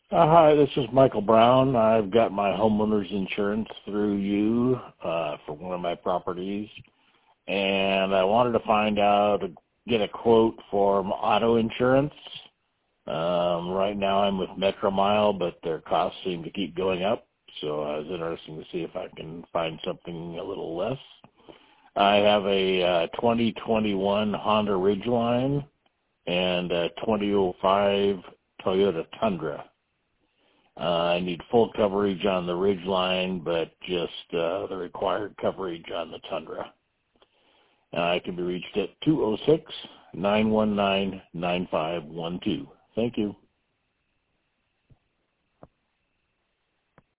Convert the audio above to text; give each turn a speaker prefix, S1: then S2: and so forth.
S1: Hi, this is Michael Brown. I've got my homeowner's insurance through you for one of my properties, and I wanted to find out, get a quote for auto insurance. Right now I'm with Metromile, but their costs seem to keep going up, so I was interested to see if I can find something a little less. I have a 2021 Honda Ridgeline and a 2005 Toyota Tundra. I need full coverage on the Ridgeline, but just the required coverage on the Tundra. I can be reached at 206-919-9512. Thank you.